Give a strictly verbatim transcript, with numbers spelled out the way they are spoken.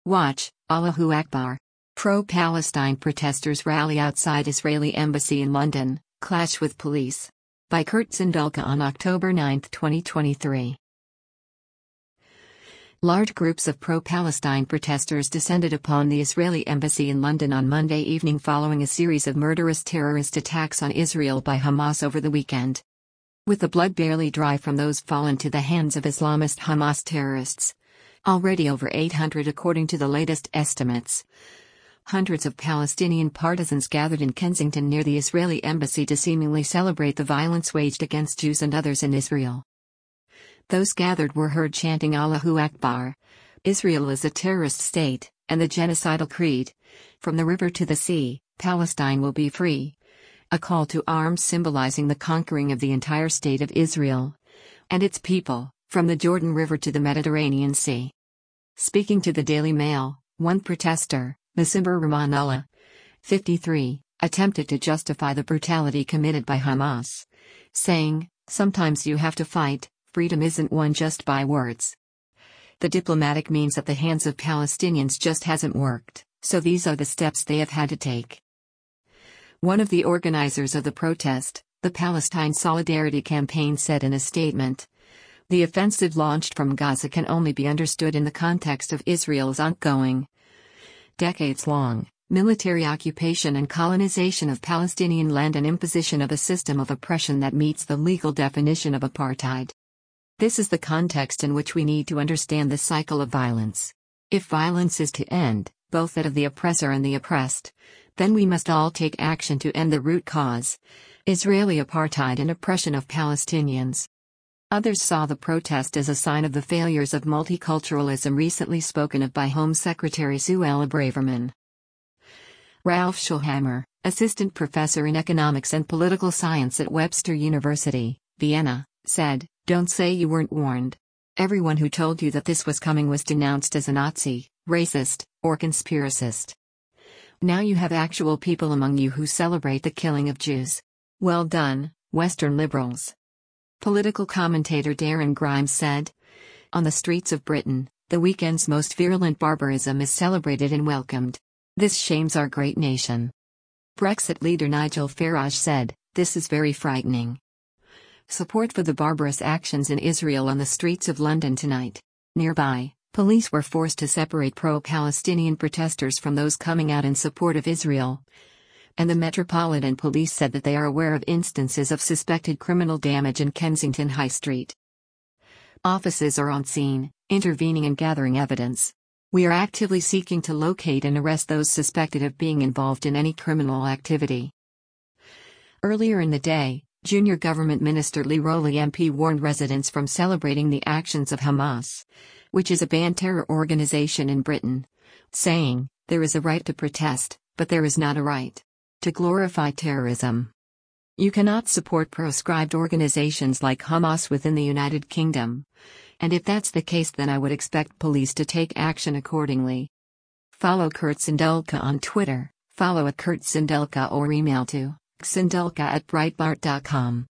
Watch, Allahu Akbar. Pro-Palestine protesters rally outside Israeli embassy in London, clash with police. By Kurt Zindulka on October ninth, twenty twenty-three. Large groups of pro-Palestine protesters descended upon the Israeli embassy in London on Monday evening following a series of murderous terrorist attacks on Israel by Hamas over the weekend. With the blood barely dry from those fallen to the hands of Islamist Hamas terrorists. Already over eight hundred according to the latest estimates. Hundreds of Palestinian partisans gathered in Kensington near the Israeli embassy to seemingly celebrate the violence waged against Jews and others in Israel. Those gathered were heard chanting Allahu Akbar. Israel is a terrorist state, and the genocidal creed. From the river to the sea, Palestine will be free. A call to arms symbolizing the conquering of the entire state of Israel and its people, from the Jordan River to the Mediterranean Sea. Speaking to the Daily Mail, one protester, Masibur Rahmanullah, fifty-three, attempted to justify the brutality committed by Hamas, saying, "Sometimes you have to fight, freedom isn't won just by words. The diplomatic means at the hands of Palestinians just hasn't worked, so these are the steps they have had to take." One of the organizers of the protest, the Palestine Solidarity Campaign, said in a statement, "The offensive launched from Gaza can only be understood in the context of Israel's ongoing, decades-long, military occupation and colonization of Palestinian land and imposition of a system of oppression that meets the legal definition of apartheid. This is the context in which we need to understand the cycle of violence. If violence is to end, both that of the oppressor and the oppressed, then we must all take action to end the root cause, Israeli apartheid and oppression of Palestinians." Others saw the protest as a sign of the failures of multiculturalism recently spoken of by Home Secretary Suella Braverman. Ralph Schulhammer, assistant professor in economics and political science at Webster University, Vienna, said, "Don't say you weren't warned. Everyone who told you that this was coming was denounced as a Nazi, racist, or conspiracist. Now you have actual people among you who celebrate the killing of Jews. Well done, Western liberals." Political commentator Darren Grimes said, "On the streets of Britain, the weekend's most virulent barbarism is celebrated and welcomed. This shames our great nation." Brexit leader Nigel Farage said, "This is very frightening." Support for the barbarous actions in Israel on the streets of London tonight. Nearby, police were forced to separate pro-Palestinian protesters from those coming out in support of Israel. And the Metropolitan Police said that they are aware of instances of suspected criminal damage in Kensington High Street. Officers are on scene, intervening and gathering evidence. "We are actively seeking to locate and arrest those suspected of being involved in any criminal activity." Earlier in the day, Junior Government Minister Lee Rowley M P warned residents from celebrating the actions of Hamas, which is a banned terror organization in Britain, saying, "There is a right to protest, but there is not a right to glorify terrorism. You cannot support proscribed organizations like Hamas within the United Kingdom. And if that's the case, then I would expect police to take action accordingly." Follow Kurt Zindulka on Twitter, follow at Kurt Zindulka or email to zindulka at breitbart dot com.